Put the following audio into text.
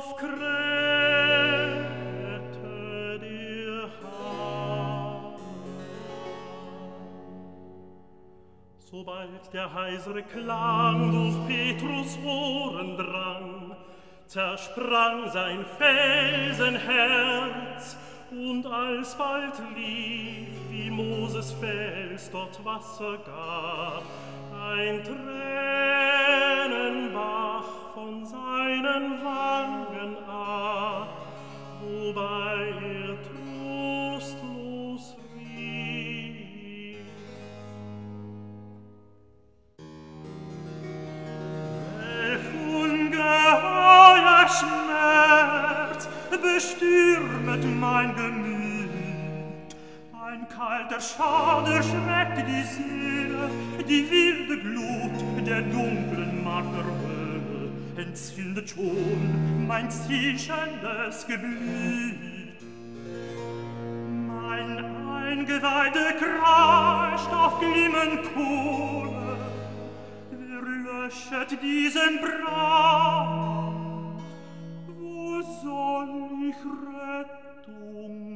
auf Kreta der Hahn. Sobald der heisere Klang durch Petrus Ohren drang, zersprang sein Felsenherz, und alsbald lief, wie Moses Fels dort Wasser gab, ein Tränenbach von seinen Wangen ab, wobei er trostlos rief. Welch ungeheuer Schmerz bestürmet mein Gemüt, ein kalter Schauder schreckt die Seele, die wilde Glut der dunklen Macht der Hölle entzündet schon mein zischendes Geblüt. Mein Eingeweide kreischt auf glimmen Kohle, wer löschet diesen Brand? Wo soll ich Rettung